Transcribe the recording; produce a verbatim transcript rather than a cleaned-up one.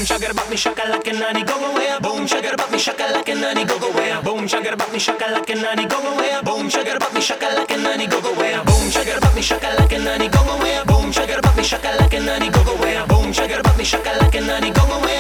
Boom shaka bop me shaka like a nanny go away. Boom shaka bop me shaka like a nanny go away. Boom shaka bop me shaka like a nanny go away. Boom shaka bop me shaka like a nanny go away. Boom shaka bop me shaka like a nanny go away. Boom shaka bop me shaka like a nanny go away. Boom shaka bop me shaka like a nanny go away.